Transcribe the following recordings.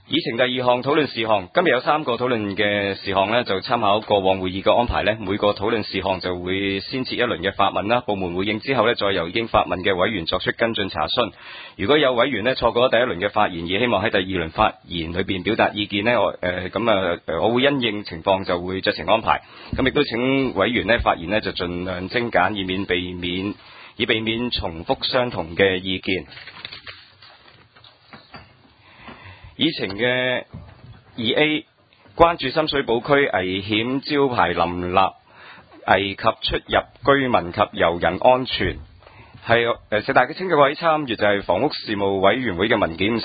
議程第二項討論事項，今日有3個討論嘅事項呢，就參考過往會議嘅安排呢，每個討論事項就會先設一輪嘅發問啦，部門回應之後呢，再由已經發問嘅委員作出跟進查詢。如果有委員呢錯過咗第一輪嘅發言，而希望喺第二輪發言裏邊表達意見呢，我會因應情況就會酌情安排。咁亦都請委員呢發言呢就盡量精簡，以避免重複相同嘅意見。議程嘅 2A 關注深水埗區危險招牌林立，危及出入居民及遊人安全，係大家請各位參閱就係房屋事務委員會嘅文件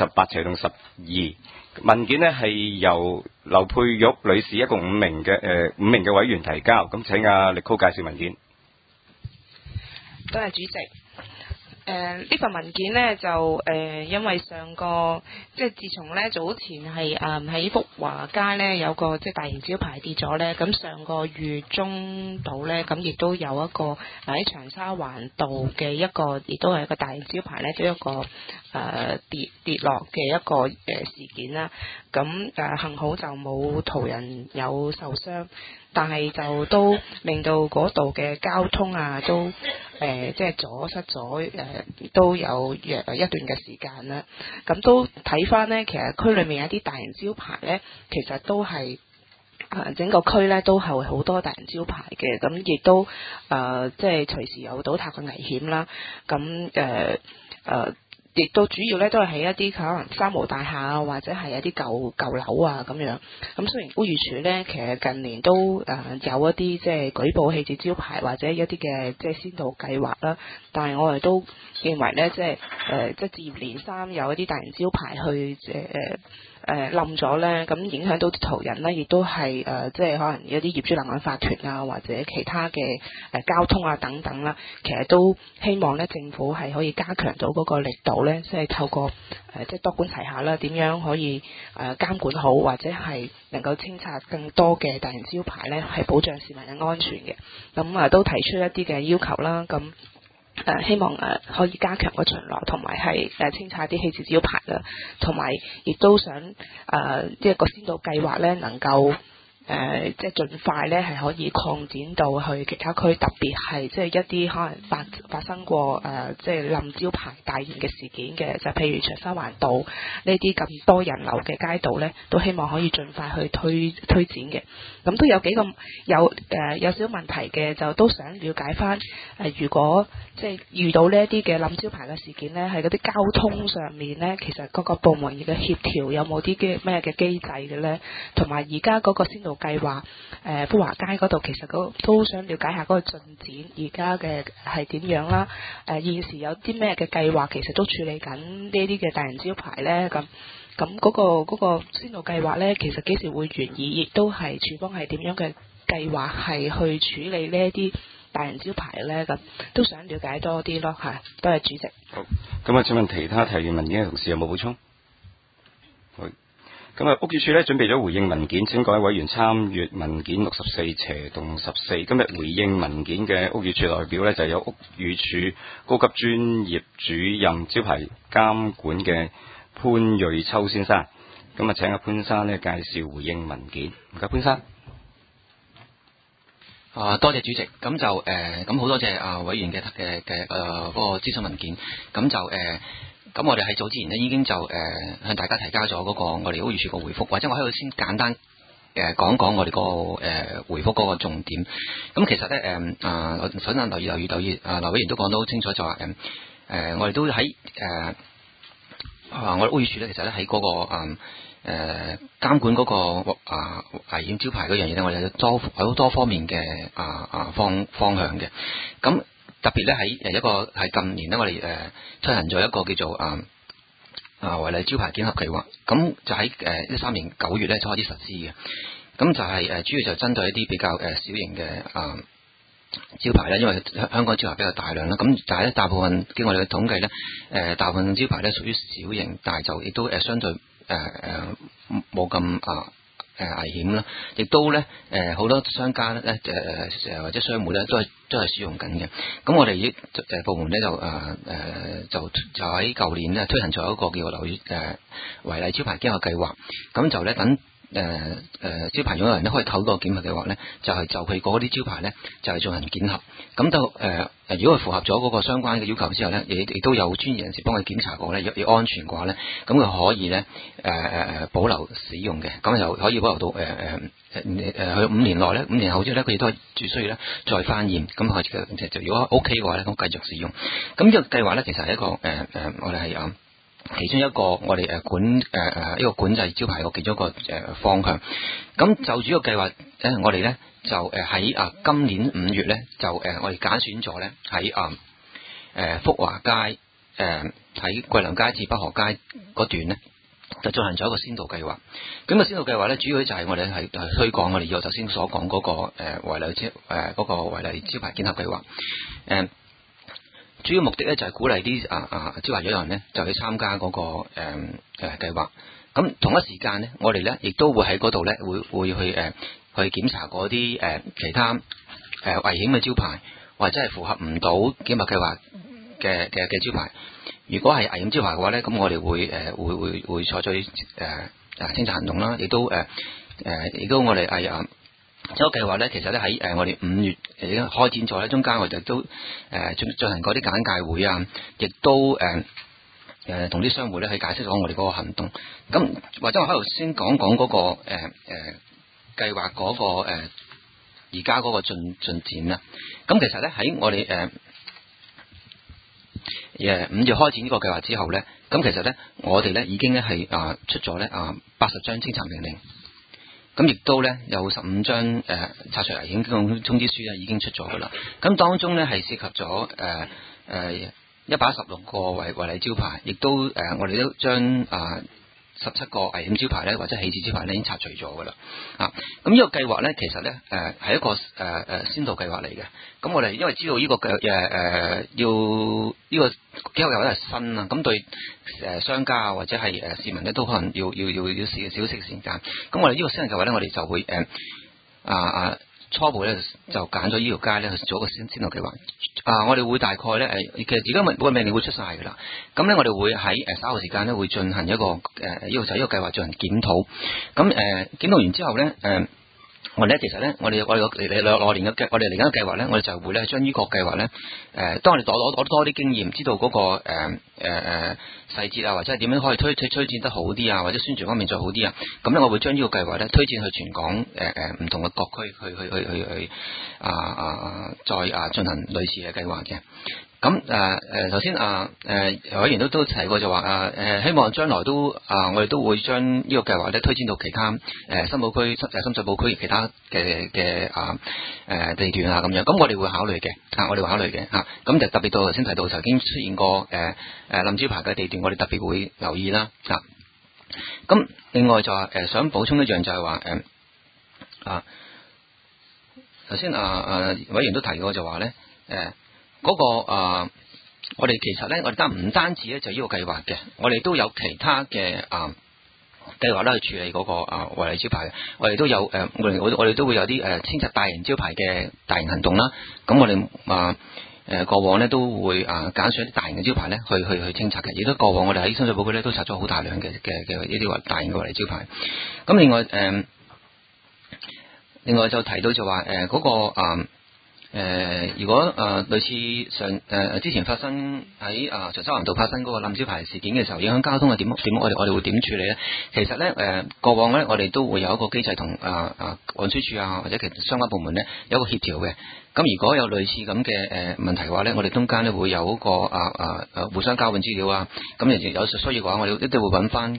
58/12，文件呢係由劉佩玉女士一共5名嘅委員提交，咁請力高介紹文件。 多謝主席。呢份文件呢，就因為上個自從呢早前係喺福華街呢有個大型招牌跌咗呢，咁上個月中度呢，咁亦都有一個喺長沙灣道嘅一個，亦都係一個大型招牌呢，都一個跌落嘅一個事件啦。咁幸好就冇途人有受傷，但係就都令到嗰度嘅交通啊都阻塞咗都有一段嘅時間啦。咁都睇翻呢，其實區裏面有啲大型招牌呢，其實都係整個區呢都係好多大型招牌嘅，咁亦都隨時有倒塌嘅危險啦。咁亦都主要咧都係喺一啲可能三無大廈啊，或者係一啲舊樓啊咁樣。咁雖然屋宇署咧，其實近年都有一啲舉報棄置招牌或者一啲嘅先導計劃啦，但係我哋都認為咧，接二連三有一啲大型招牌去冧咗咧，咁影響到啲途人咧，亦都係可能一啲業主立案法團啊，或者其他嘅交通啊等等啦，其實都希望咧政府係可以加強到嗰個力度咧，透過多管齊下啦，點樣可以監管好，或者係能夠清拆更多嘅大型招牌咧，係保障市民嘅安全嘅。咁都提出一啲嘅要求啦，咁希望可以加強個巡邏，同埋係清拆啲棄置招牌啦，同埋亦都想一個先導計劃咧，能夠盡快咧係可以擴展到去其他區，特別係一啲可能發生過冧招牌大型嘅事件嘅，就譬如長沙灣道呢啲咁多人流嘅街道咧，都希望可以盡快去推展嘅。咁都有幾個有少少問題嘅，就都想了解翻如果遇到呢一啲嘅冧招牌嘅事件咧，喺嗰啲交通上面咧，其實各個部門嘅協調有冇啲咩嘅機制嘅咧？同埋而家嗰個先導計劃福華街嗰度，其實都想了解下嗰個進展，而家嘅係點樣啦？現時有啲咩嘅計劃，其實都處理緊呢啲嘅大型招牌咧。咁嗰個先導計劃咧，其實幾時會完議，亦都係署方係點樣嘅計劃係去處理呢一啲大型招牌咧？咁都想了解多啲咯嚇。多謝主席。 好，咁請問其他提完文件嘅同事有冇補充？好。咁屋宇署咧準備咗回應文件，請各位委員參閱文件64/14。今日回應文件嘅屋宇署代表咧就有屋宇署高級專業主任招牌監管嘅潘瑞秋先生。咁請潘生咧介紹回應文件。唔該，潘生。 多謝主席。咁就咁好多謝委員嘅嗰個諮詢文件。咁我哋喺早之前呢已經就向大家提交咗嗰個我哋屋宇署個回覆，或者我喺度先簡單講我哋個回覆嗰個重點。咁其實咧首先留意劉委員都講得好清楚，就話我哋都喺我哋屋宇署咧，其實咧喺嗰個監管嗰個危險招牌嗰樣嘢咧，我哋有好多方面嘅方向嘅。咁特別咧喺一個係近年咧，我哋推行咗一個叫做違例招牌檢核計劃。咁就喺13年9月咧就開始實施嘅。咁就係主要就針對一啲比較小型嘅招牌咧，因為香港招牌比較大量啦。咁但係咧大部分經我哋嘅統計咧，大部分招牌咧屬於小型，但係就亦都相對冇咁危險啦，亦都咧好多商家咧或者商戶咧都係使用緊嘅。咁我哋部門咧就喺舊年咧推行咗一個叫樓宇違例招牌檢核計劃，咁就咧等招牌擁有人咧可以透過檢核計劃咧，就佢嗰啲招牌咧就係進行檢核，咁就如果佢符合咗嗰個相關嘅要求之後咧，亦都有專業人士幫佢檢查過咧，要安全嘅話咧，咁佢可以咧保留使用嘅，咁就可以保留到佢5年內咧，5年後之後咧，佢亦都係只需要咧再翻驗，咁佢就如果 OK 嘅話咧，咁繼續使用。咁呢個計劃咧，其實係一個我哋係其中一個我哋一個管制招牌嘅其中一個方向。咁就住個計劃咧，我哋咧就喺今年5月咧就我哋揀選咗咧喺福華街喺桂良街至北河街嗰段咧，就進行咗一個先導計劃。咁個先導計劃咧，主要就係我哋係推廣我哋頭先所講嗰個違例招牌檢核計劃。主要目的咧就係鼓勵啲招牌擁有人咧就去參加嗰個計劃。咁同一時間咧，我哋咧亦都會喺嗰度咧會去檢查嗰啲其他危險嘅招牌，或者係符合唔到檢核計劃嘅招牌。如果係危險招牌嘅話咧，咁我哋會採取清拆行動啦，亦都我哋係呢個計劃咧，其實咧喺我哋5月已經開展咗咧，中間我哋都進行嗰啲簡介會啊，亦都同啲商戶咧去解釋咗我哋嗰個行動。咁或者我喺度先講嗰個計劃嗰個而家嗰個進展啦。咁其實咧喺我哋5月開展呢個計劃之後咧，咁其實咧我哋咧已經咧係出咗咧80張清拆命令。咁亦都咧有15張拆除危險通知書咧已經出咗噶啦。咁當中咧係涉及咗116個違例招牌，亦都我哋都將17個危險招牌咧或者棄置招牌咧已經拆除咗噶啦。咁呢個計劃咧其實咧係一個先導計劃嚟嘅。咁我哋因為知道呢個要呢個計劃都係新啊，咁對商家啊或者係市民咧都可能要試少息時間。咁我哋呢個新嘅計劃咧，我哋就會初步咧就揀咗呢條街咧去做一個先導計劃。我哋會大概咧其實而家每個命令會出晒噶啦。咁咧我哋會喺稍後時間咧會進行一個呢個計劃進行檢討。咁檢討完之後咧我哋咧其實咧我哋嚟緊嘅計劃咧，我哋就會咧將呢個計劃咧當我哋攞多啲經驗，知道嗰個細節啊，或者係點樣可以推薦得好啲啊，或者宣傳方面再好啲啊，咁咧我會將呢個計劃咧推薦去全港唔同嘅各區去再進行類似嘅計劃嘅。咁頭先委員都提過就話希望將來都我哋都會將呢個計劃咧推薦到其他深水埗區其他嘅地段啊咁樣。咁我哋會考慮嘅咁就特別到頭先提到曾經出現過冧招牌嘅地段，我哋特別會留意啦。咁另外就想補充一樣就係話頭先委員都提過就話咧嗰個我哋其實咧，我哋唔單止咧就呢個計劃嘅，我哋都有其他嘅計劃咧去處理嗰個違例招牌嘅。我哋都有我哋都會有啲清拆大型招牌嘅大型行動啦。咁我哋過往咧都會揀選一啲大型嘅招牌咧去清拆嘅。亦都過往我哋喺深水埗區咧都拆咗好大量嘅呢啲大型嘅違例招牌。咁另外就提到就話嗰個如果類似之前發生喺長沙灣道發生嗰個冧招牌事件嘅時候，影響交通係點？我哋會點處理咧？其實咧過往咧我哋都會有一個機制同運輸署啊或者其他相關部門咧有一個協調嘅。咁如果有類似咁嘅問題嘅話咧，我哋中間咧會有一個互相交換資料啊。咁有需要嘅話，我哋一定會揾翻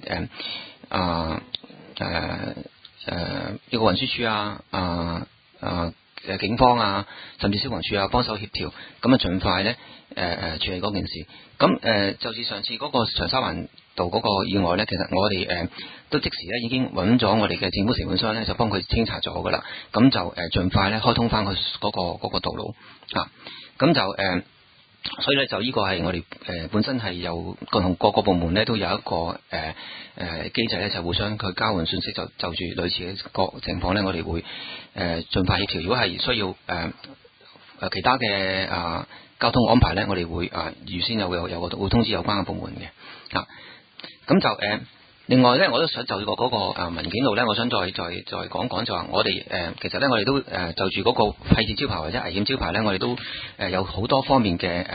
一個運輸署啊警方啊，甚至消防處啊，幫手協調，咁盡快咧處理嗰件事。咁就似上次嗰個長沙灣道嗰個意外咧，其實我哋都即時咧已經揾咗我哋嘅政府承辦商咧，就幫佢清拆咗噶啦。咁就盡快咧開通翻佢嗰個道路啊。咁就所以咧就呢個係我哋本身係有同各個部門咧都有一個機制咧，就互相去交換信息，就住類似嘅個情況咧，我哋會盡快協調。如果係需要其他嘅交通安排咧，我哋會預先會通知有關嘅部門嘅咁就另外咧，我都想就個嗰個文件度咧，我想再講講，就話我哋其實咧，我哋都就住嗰個廢置招牌或者危險招牌咧，我哋都有好多方面嘅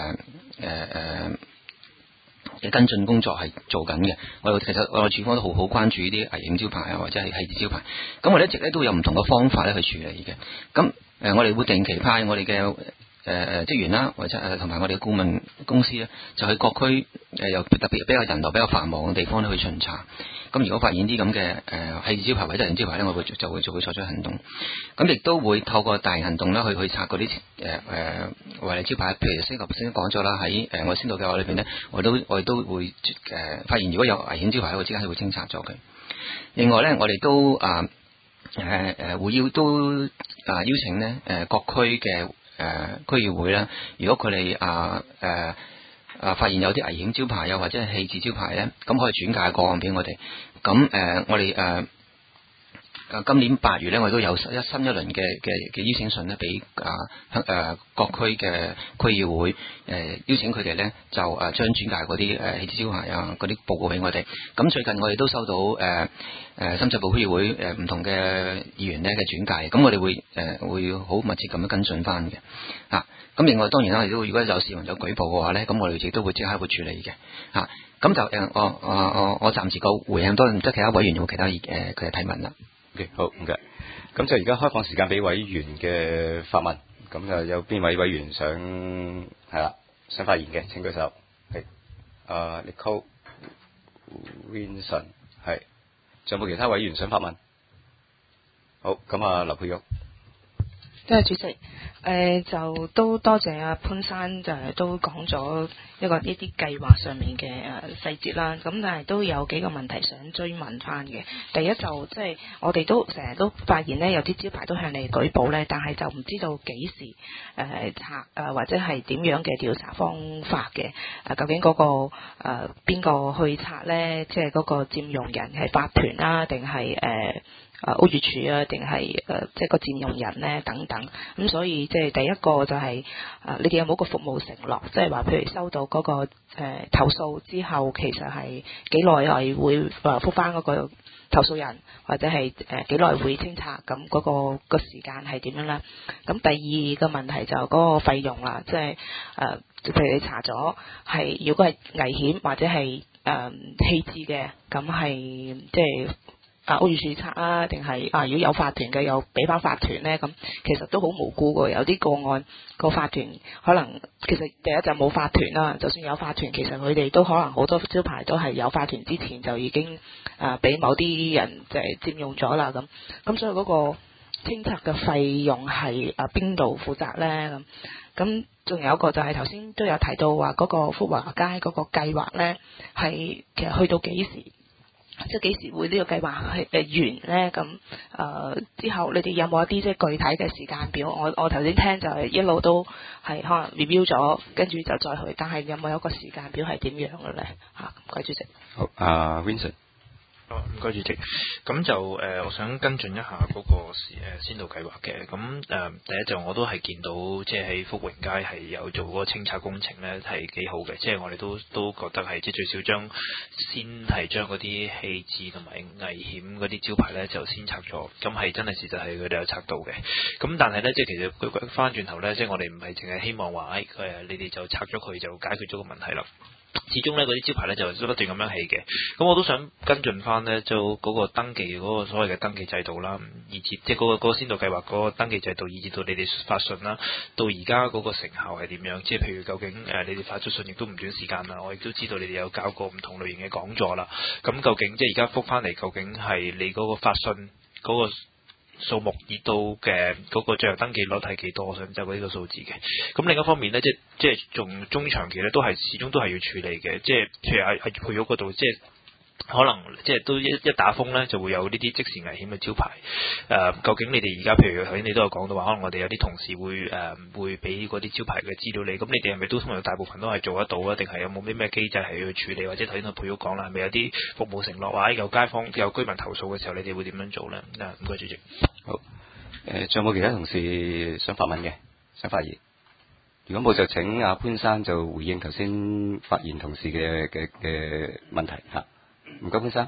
嘅跟進工作係做緊嘅。其實我哋處方都好關注呢啲危險招牌啊，或者係廢置招牌。咁我哋一直咧都有唔同嘅方法咧去處理嘅。咁我哋會定期派我哋嘅職員啦，或者同埋我哋嘅顧問公司咧，就去各區又特別比較人流比較繁忙嘅地方咧去巡查。咁如果發現啲咁嘅廢置招牌或者危險招牌咧，我會就會採取行動。咁亦都會透過大型行動咧去拆嗰啲違例招牌。譬如先講咗啦，喺我先導計劃裏邊咧，我哋都會發現如果有危險招牌，我即刻會清拆咗佢。另外咧，我哋都會邀請咧各區嘅區議會啦，如果佢哋發現有啲危險招牌啊，或者係棄置招牌咧，咁可以轉介個案俾我哋。咁我哋今年8月咧，我哋都有新一輪嘅邀請信咧，俾各區嘅區議會邀請佢哋咧，就將轉介嗰啲棄置招牌啊嗰啲報告俾我哋。咁最近我哋都收到深圳埗區議會唔同嘅議員咧嘅轉介，咁我哋會好密切咁樣跟進翻嘅。咁另外當然啦，如果有市民有舉報嘅話咧，咁我哋亦都會即刻會處理嘅。咁就我暫時個回應多，唔知其他委員有冇其他佢嘅提問啦。 OK， 好，唔該。咁就而家開放時間俾委員嘅發問。咁就有邊位委員想發言嘅？請舉手。係Nicole Vincent 係。仲有冇其他委員想發問？好，咁劉佩玉。 多謝主席。就都多謝阿潘生就都講咗呢啲計劃上面嘅細節啦。咁但係都有幾個問題想追問翻嘅。第一就即係我哋都成日都發現呢，有啲招牌都向你舉報呢，但係就唔知道幾時拆或者係點樣嘅調查方法嘅。究竟嗰個邊個去拆呢？即係嗰個佔用人係法團啦，定係屋宇署啊，定係即係個佔用人呢等等。咁所以即係第一個就係你哋有冇個服務承諾？即係話譬如收到嗰個投訴之後，其實係幾耐係會覆返嗰個投訴人，或者係幾耐會清拆？咁嗰個時間係點樣咧？咁第二個問題就嗰個費用啦，即係譬如你查咗係如果係危險或者係棄置嘅，咁係即係屋宇署拆啊，定係如果有法團嘅又俾翻法團呢？咁其實都好無辜嘅。有啲個案個法團可能其實第一就冇法團啦，就算有法團，其實佢哋都可能好多招牌都係有法團之前就已經俾某啲人就係佔用咗啦。咁所以嗰個清拆嘅費用係邊度負責呢？咁仲有一個就係頭先都有提到話嗰個福華街嗰個計劃呢，係其實去到幾時？即係幾時會呢個計劃係完呢？咁之後你哋有冇一啲即係具體嘅時間表？我頭先聽就係一路都係可能 review 咗，跟住就再去，但係有冇一個時間表係點樣嘅咧？唔該主席。 好，Vincent。 唔該主席，咁就我想跟進一下嗰個先導計劃嘅。咁第一就我都係見到即係喺福榮街係有做嗰個清拆工程咧，係幾好嘅。即係我哋都覺得係即係最少先係將嗰啲棄置同埋危險嗰啲招牌咧就先拆咗。咁係真係事實係佢哋有拆到嘅。咁但係咧即係其實佢翻轉頭咧，即係我哋唔係淨係希望話你哋就拆咗佢就解決咗個問題啦。始終咧嗰啲招牌咧就不斷咁樣起嘅，咁我都想跟進翻咧就嗰個登記嗰個所謂嘅登記制度啦，以至即係嗰個先導計劃嗰個登記制度，以至到你哋發信啦，到而家嗰個成效係點樣？即係譬如究竟你哋發出信亦都唔短時間啦，我亦都知道你哋有搞過唔同類型嘅講座啦，咁究竟即係而家覆翻嚟，究竟係你嗰個發信嗰個數目而到嘅嗰個最後登記率係幾多？我想就呢個數字嘅。咁另一方面咧，即係仲中長期咧，都係始終都係要處理嘅。即係譬如喺配屋嗰度，即係可能即係都一打風咧，就會有呢啲即時危險嘅招牌。究竟你哋而家譬如頭先你都有講到話，可能我哋有啲同事會俾嗰啲招牌嘅資料你，咁你哋係咪都通常大部分都係做得到啊？定係有冇啲咩機制係去處理？或者頭先阿佩玉講啦，係咪有啲服務承諾話有街坊有居民投訴嘅時候，你哋會點樣做咧？唔該主席。 好，仲有冇其他同事想發問嘅？想發言？如果冇就請阿潘生就回應頭先發言同事嘅問題嚇。唔該，潘生。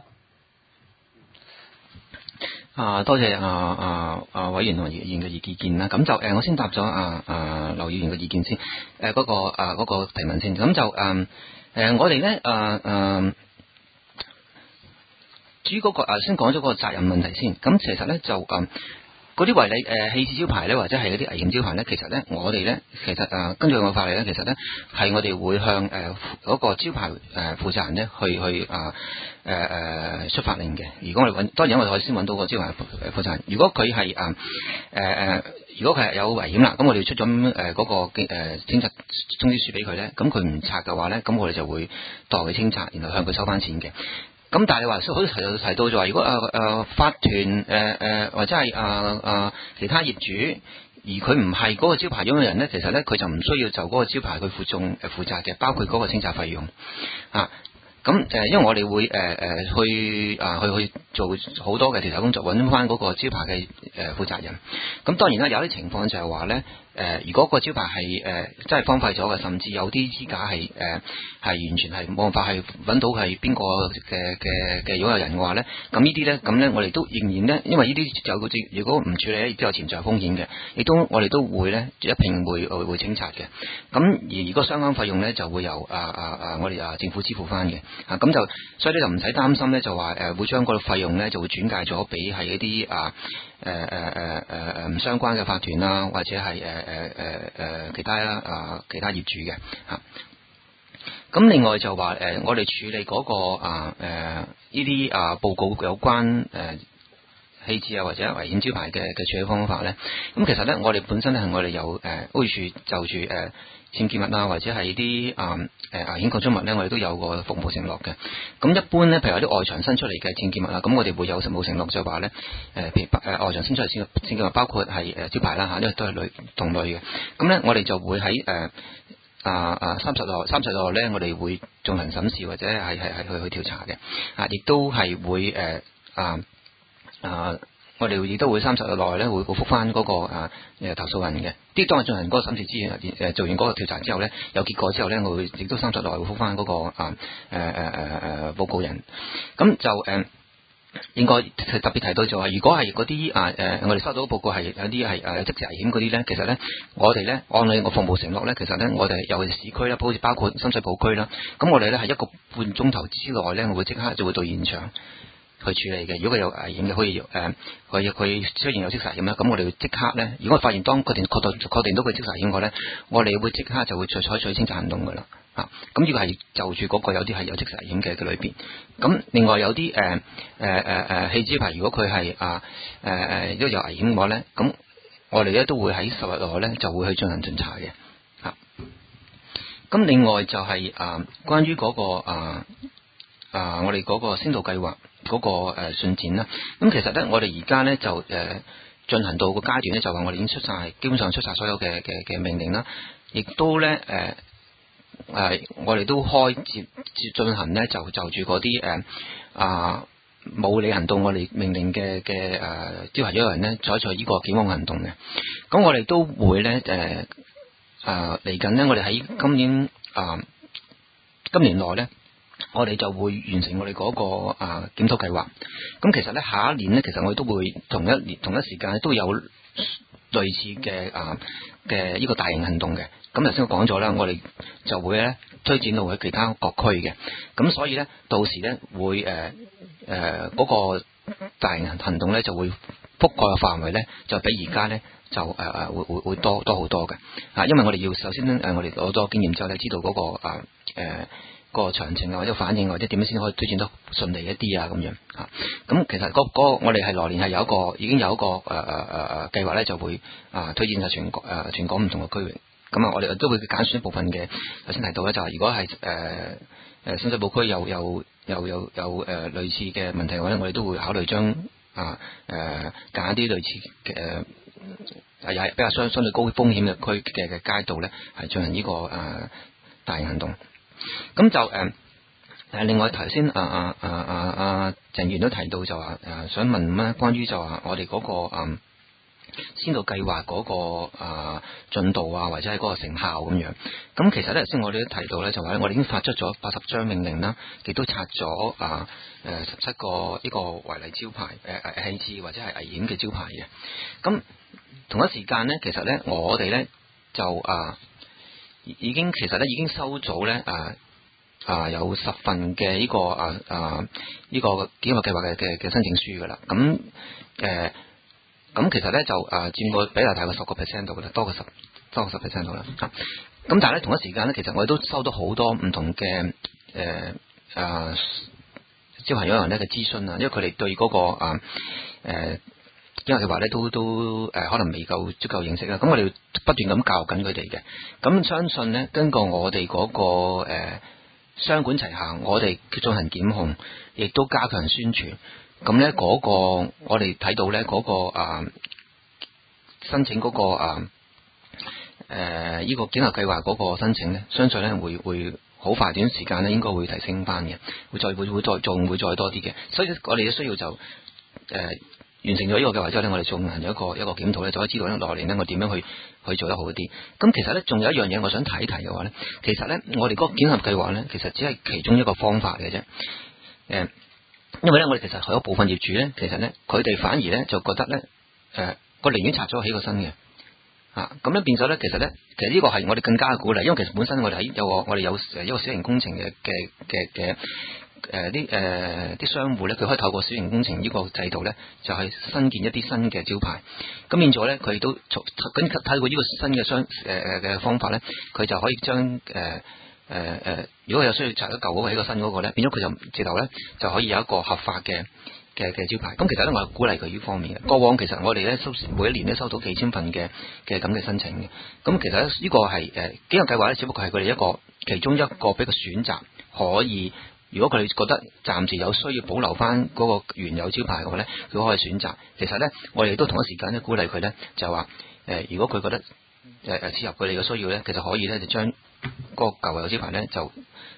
多謝委員同埋議員嘅意見啦。咁就我先答咗劉議員嘅意見先。嗰個提問先。咁就我哋咧至於嗰個先講咗個責任問題先。咁其實咧就嗰啲違例棄置招牌咧，或者係嗰啲危險招牌咧，其實咧我哋咧其實根據我法例咧，其實咧係我哋會向嗰個招牌負責人咧去出法令嘅。如果我哋當然我哋可以先揾到個招牌負責人。如果佢係如果佢係有危險啦，咁我哋出咗嗰個清拆通知書俾佢咧，咁佢唔拆嘅話咧，咁我哋就會代佢清拆，然後向佢收翻錢嘅。咁但係你話好似提到就話，如果法團或者係其他業主，而佢唔係嗰個招牌擁有人咧，其實咧佢就唔需要就嗰個招牌去負責嘅，包括嗰個清拆費用啊。咁因為我哋會去做好多嘅調查工作，揾翻嗰個招牌嘅負責人。咁當然啦，有啲情況就係話咧，如果個招牌係真係荒廢咗嘅，甚至有啲支架係完全係冇辦法係揾到係邊個嘅擁有人嘅話咧，咁呢啲咧，咁咧我哋都仍然咧，因為呢啲就好似如果唔處理咧，亦都有潛在風險嘅，亦都我哋都會咧一並會清拆嘅。咁而如果相關費用咧就會由我哋政府支付翻嘅。咁就所以咧就唔使擔心咧，就話會將嗰個費用咧就會轉介咗俾係一啲唔相關嘅法團啦，或者係其他業主嘅嚇。咁另外就話我哋處理嗰個呢啲報告有關棄置或者危險招牌嘅處理方法咧，咁其實咧我哋本身咧係我哋有屋宇署就住僭建物啊，或者係啲危險構築物咧，我哋都有個服務承諾嘅。咁一般咧，譬如有啲外牆伸出嚟嘅僭建物啊，咁我哋會有實務承諾，就話咧譬如外牆伸出嚟僭建物，包括係招牌啦嚇，因為都係同類嘅。咁咧，我哋就會喺30日內咧，我哋會進行審視或者係去調查嘅。亦都係會我哋亦都會30日內咧會覆翻嗰個投訴人嘅。啲當我進行嗰個審視之前，做完嗰個調查之後咧，有結果之後咧，我會亦都30日內會覆翻嗰個報告人。咁就應該特別提到就話，如果係嗰啲我哋收到報告係有啲係即時危險嗰啲咧，其實咧我哋咧按你個服務承諾咧，其實咧我哋尤其是市區啦，好似包括深水埗區啦，咁我哋咧係1個半鐘頭之內咧，我會即刻就會到現場去處理嘅。如果佢有危險嘅，可以佢出現有即時危險咧，咁我哋會即刻咧，如果發現當確定到佢即時危險嘅咧，我哋會即刻就會採取清拆行動噶啦。咁呢個係就住嗰個有啲係有即時危險嘅裏邊。咁另外有啲棄置牌，如果佢係如果有危險嘅話咧，咁我哋咧都會喺10日內咧就會去進行巡查嘅。咁另外就係關於嗰個我哋嗰個先導計劃嗰個進展啦。咁其實咧，我哋而家咧就進行到個階段咧，就話我哋已經基本上出晒所有嘅命令啦，亦都咧我哋都開接進行咧，就住嗰啲冇履行到我哋命令嘅招牌擁有人咧，採取呢個檢控行動嘅。咁我哋都會咧嚟緊咧，我哋喺今年內咧，我哋就會完成我哋嗰個檢討計劃。咁其實咧下一年咧，其實我哋都會同一時間都有類似嘅呢個大型行動嘅。咁頭先我講咗啦，我哋就會咧推展到去其他各區嘅。咁所以咧，到時咧會嗰個大型行動咧就會覆蓋嘅範圍咧，就比而家咧就會多好多嘅。因為我哋要首先我哋攞多經驗之後咧，知道嗰個詳情啊，或者反應或者點樣先可以推薦得順利一啲啊咁樣嚇。咁其實我哋係來年係已經有一個計劃咧，就會推薦晒全港唔同嘅區域。咁我哋都會揀選一部分嘅頭先提到咧，就係如果係深水埗區有類似嘅問題嘅話咧，我哋都會考慮將揀一啲類似嘅又係比較相對高風險嘅區嘅街道咧，係進行呢個大型行動。咁就另外頭先鄭議員都提到就話想問咧，關於就話我哋嗰個先導計劃嗰個進度啊，或者係嗰個成效咁樣。咁其實咧，頭先我哋都提到咧，就話我哋已經發出咗80張命令啦，亦都拆咗17個呢個違例招牌棄置或者係危險嘅招牌嘅。咁同一時間咧，其實咧我哋咧就已經收咗咧有10份嘅呢個呢個檢核計劃嘅申請書噶啦。咁其實咧就佔個比例大概10% 度噶啦，多過10% 度啦。咁但係咧同一時間咧，其實我哋都收到好多唔同嘅招牌擁有人咧嘅諮詢啊，因為佢哋對嗰個因為佢話咧都可能未夠足夠認識啦。咁我哋不斷咁教緊佢哋嘅。咁相信咧，經過我哋嗰個雙管齊下，我哋進行檢控，亦都加強宣傳。咁咧嗰個我哋睇到咧嗰個申請嗰個呢個檢核計劃嗰個申請咧，相信咧會好快短時間咧應該會提升翻嘅，會再多啲嘅。所以我哋都需要就完成咗呢個計劃之後咧，我哋進行一個檢討咧，就可以知道落嚟咧我點樣去做得好一啲。咁其實咧仲有一樣嘢我想提一提嘅話咧，其實咧我哋嗰個檢核計劃咧，其實只係其中一個方法嘅啫。因為咧，我哋其實有部分業主咧，其實咧，佢哋反而咧就覺得咧，我寧願拆咗起個新嘅，咁咧變咗咧，其實呢個係我哋更加嘅鼓勵，因為其實本身我哋有一個小型工程嘅啲商戶咧，佢可以透過小型工程呢個制度咧，就係新建一啲新嘅招牌，咁變咗咧，佢都透過呢個新嘅嘅方法咧，佢就可以將如果有需要拆咗舊嗰個起個新嗰個咧，變咗佢就直頭咧就可以有一個合法嘅招牌。咁其實咧，我係鼓勵佢呢方面嘅。過往其實我哋咧每一年都收到幾千份嘅咁嘅申請嘅。咁其實咧呢個係檢核計劃咧，只不過係佢哋其中一個俾個選擇，可以如果佢哋覺得暫時有需要保留翻嗰個原有招牌嘅話咧，佢可以選擇。其實咧，我哋都同一時間咧鼓勵佢咧，就話如果佢覺得切合佢哋嘅需要咧，其實可以咧就將嗰個舊有招牌咧就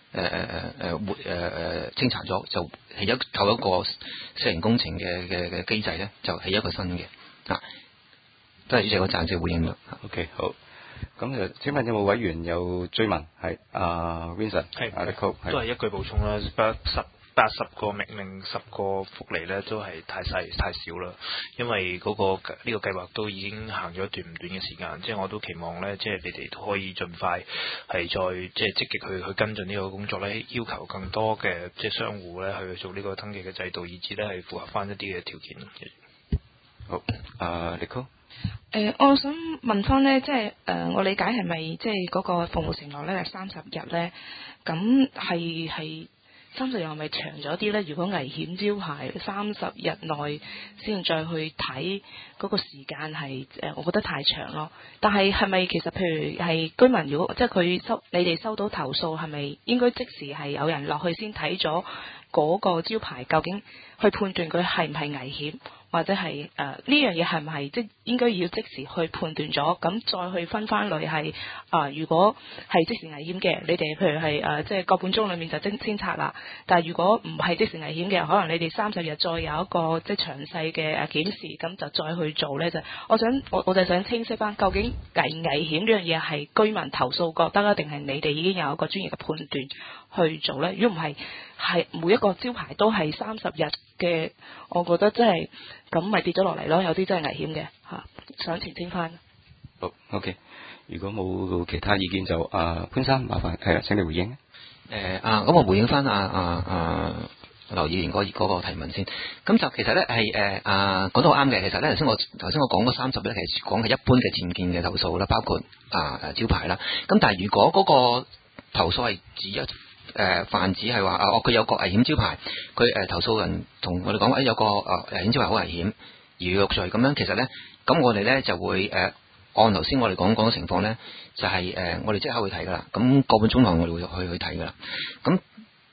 清拆咗，就透一個小型工程嘅機制咧，就起一個新嘅。都係主席我暫時回應啦。 OK， 好。咁請問有冇委員有追問？係Vincent， 係都係一句補充啦。80個命令10個福利咧，都係太少啦。因為呢個計劃都已經行咗一段唔短嘅時間，即係我都期望咧，即係你哋都可以盡快係再即係積極去跟進呢個工作咧，要求更多嘅即係商戶咧去做呢個登記嘅制度，以至咧係符合翻一啲嘅條件。 好，Nicole。 我想問翻咧，即係我理解係咪即係嗰個服務承諾咧係30日咧？咁係30日係咪長咗啲咧？如果危險招牌30日內先再去睇嗰個時間係我覺得太長咯。但係咪其實譬如係居民，如果即係你哋收到投訴，係咪應該即時係有人落去先睇咗嗰個招牌，究竟去判斷佢係唔係危險？或者係呢樣嘢係唔係即應該要即時去判斷咗，咁再去分翻類係如果係即時危險嘅，你哋譬如係即係個半鐘裡面就先拆啦。但係如果唔係即時危險嘅，可能你哋30日再有一個即係詳細嘅檢視，咁就再去做咧。就我就想清晰翻，究竟危險呢樣嘢係居民投訴覺得啊，定係你哋已經有一個專業嘅判斷去做咧？如果唔係，係每一個招牌都係30日嘅，我覺得真係咁咪跌咗落嚟咯。有啲真係危險嘅想澄清翻。 好 OK， 如果冇其他意見就潘生麻煩係啦，請你回應。 咁我回應翻劉議員嗰個提問先。咁就其實咧係講得好啱嘅。其實咧頭先我講嗰30咧，其實講係一般嘅僭建嘅投訴啦，包括招牌啦。咁但係如果嗰個投訴係指泛指係話佢有個危險招牌，佢投訴人同我哋講有個危險招牌好危險，而欲罪咁樣，其實咧咁我哋咧就會按頭先我哋講嘅情況咧，就係我哋即刻會睇噶啦。咁個半鐘內我哋會去睇噶啦。咁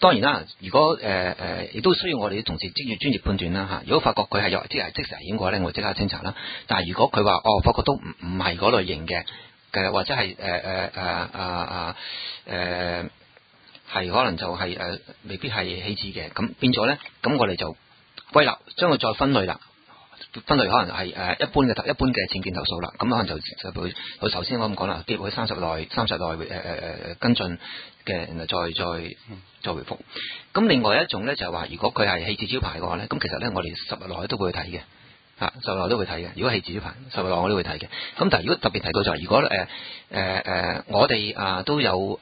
當然啦，如果亦都需要我哋啲同事專業判斷啦嚇。如果發覺佢係有即時危險嘅話咧，我會即刻清查啦。但係如果佢話發覺都唔係嗰類型嘅或者係係可能就係未必係棄置嘅，咁變咗咧，咁我哋就歸納，將佢再分類啦。分類可能係一般嘅僭建投訴啦，咁可能就會佢首先我咁講啦，跌會30內跟進嘅，然後再回覆。咁另外一種咧就係話，如果佢係棄置招牌嘅話咧，咁其實咧我哋10日內都會睇嘅，10日內都會睇嘅。如果棄置招牌10日內我都會睇嘅。咁但係如果特別提到就係，如果我哋都有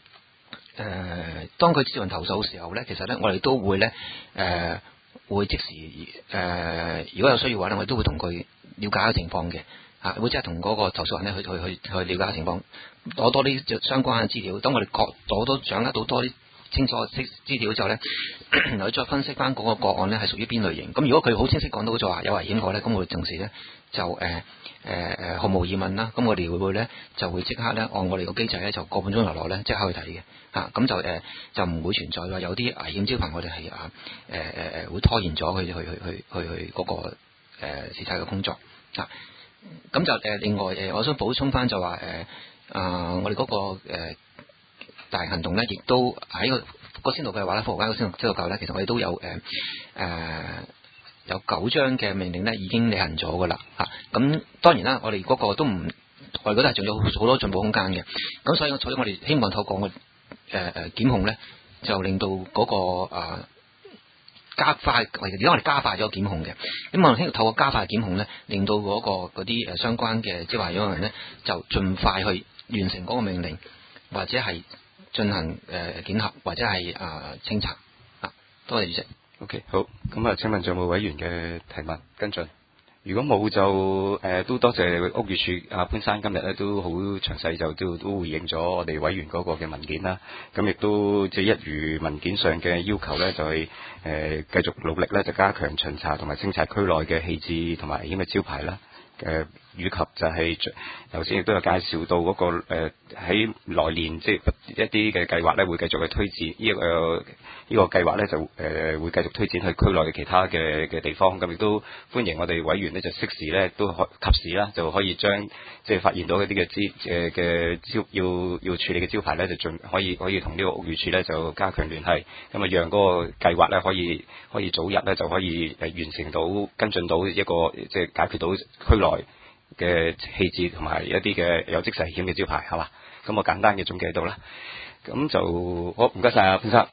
當佢接受投訴嘅時候咧，其實咧我哋都會咧會即時如果有需要嘅話咧，我哋都會同佢了解嘅情況嘅，會即係同嗰個投訴人咧去了解嘅情況，攞多啲相關嘅資料。當我哋攞到掌握到多啲清楚資料之後咧，然後再分析翻嗰個個案咧係屬於邊類型。咁如果佢好清晰講到就話有危險嘅話咧，咁我哋同時咧就毫無疑問啦。咁我哋會唔會咧就會即刻咧按我哋個機制咧就個半鐘頭內咧即刻去睇嘅。咁就唔會存在話有啲危險招牌，我哋係會拖延咗去嗰個視察嘅工作。咁就另外我想補充翻就話我哋嗰個大行動咧，亦都喺個先導計劃咧，福和街個先導計劃咧，其實我哋都有有9張嘅命令咧已經履行咗噶啦。咁當然啦，我哋嗰個都唔，我哋覺得係仲有好多進步空間嘅。咁所以我哋希望透過我檢控咧，就令到嗰個加快，而家我哋加快咗檢控嘅。咁我哋透過加快檢控咧，令到嗰啲相關嘅即係話有人咧，就盡快去完成嗰個命令，或者係進行檢核，或者係清查。多謝主席。 OK， 好。咁請問仲有冇委員嘅提問跟進？如果冇就都多謝屋宇署潘生今日咧都好詳細就都回應咗我哋委員嗰個嘅文件啦。咁亦都即係一如文件上嘅要求咧，就係繼續努力咧，就加強巡查同埋清拆區內嘅棄置同埋危險嘅招牌啦。以及就係頭先亦都有介紹到嗰個喺來年即係一啲嘅計劃咧，會繼續去推薦呢個計劃咧，就會繼續推薦去區內嘅其他嘅地方。咁亦都歡迎我哋委員咧，就適時咧都及時啦，就可以將即係發現到一啲嘅招要處理嘅招牌咧，就可以同呢個屋宇署咧就加強聯繫，咁啊讓嗰個計劃咧可以早日咧就可以完成到跟進到一個即係解決到區內嘅棄置同埋一啲嘅有即時危險嘅招牌，係嘛？咁我簡單嘅總結到啦，咁就好唔該晒啊潘生。